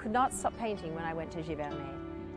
could not stop painting when I went to Giverny.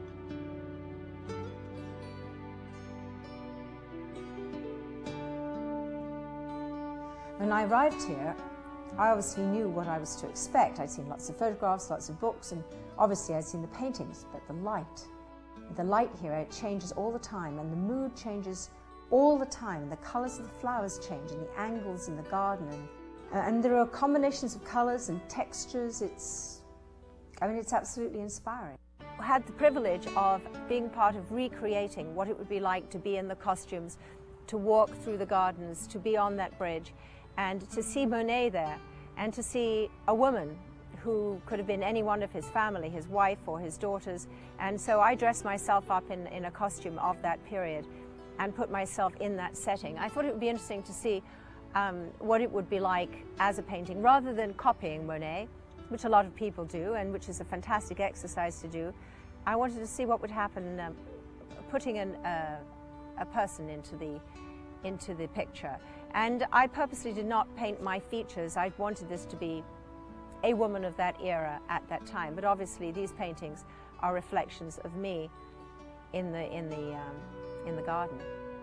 When I arrived here, I obviously knew what I was to expect. I'd seen lots of photographs, lots of books, and obviously I'd seen the paintings, but the light here, it changes all the time, and the mood changes all the time. The colours of the flowers change, and the angles in the garden, and there are combinations of colours and textures. It's absolutely inspiring. I had the privilege of being part of recreating what it would be like to be in the costumes, to walk through the gardens, to be on that bridge, and to see Monet there, and to see a woman who could have been any one of his family, his wife or his daughters. And so I dressed myself up in a costume of that period and put myself in that setting. I thought it would be interesting to see what it would be like as a painting, rather than copying Monet, which a lot of people do and which is a fantastic exercise to do. I wanted to see what would happen putting a person into the picture. And I purposely did not paint my features. I wanted this to be a woman of that era at that time. But obviously these paintings are reflections of me in the garden.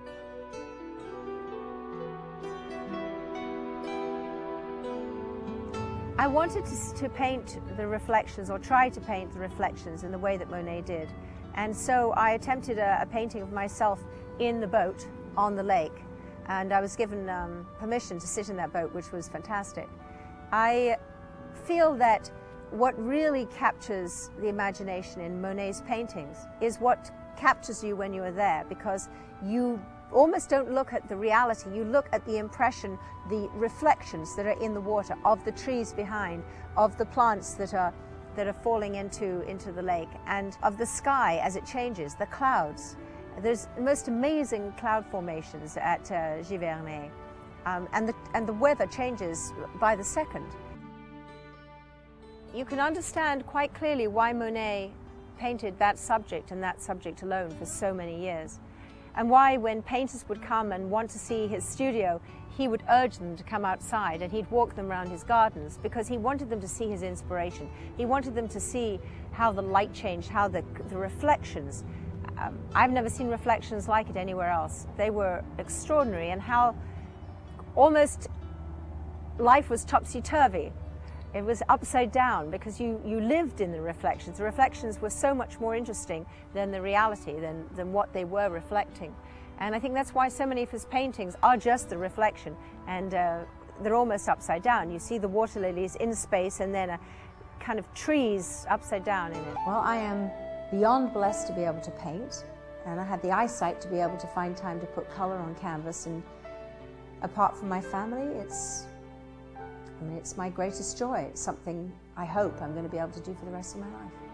I wanted to paint the reflections, or try to paint the reflections in the way that Monet did. And so I attempted a painting of myself in the boat on the lake. And I was given permission to sit in that boat, which was fantastic. I feel that what really captures the imagination in Monet's paintings is what captures you when you are there, because you almost don't look at the reality, you look at the impression, the reflections that are in the water, of the trees behind, of the plants that are falling into the lake, and of the sky as it changes, the clouds. There's the most amazing cloud formations at Giverny, and the weather changes by the second. You can understand quite clearly why Monet painted that subject and that subject alone for so many years, and why when painters would come and want to see his studio, he would urge them to come outside and he'd walk them around his gardens, because he wanted them to see his inspiration. He wanted them to see how the light changed, how the reflections. I've never seen reflections like it anywhere else. They were extraordinary, and how almost life was topsy-turvy. It was upside down, because you lived in the reflections. The reflections were so much more interesting than the reality, than what they were reflecting. And I think that's why so many of his paintings are just the reflection, and they're almost upside down. You see the water lilies in space, and then a kind of trees upside down in it. Well, I am beyond blessed to be able to paint, and I had the eyesight to be able to find time to put color on canvas. And apart from my family, it's my greatest joy. It's something I hope I'm going to be able to do for the rest of my life.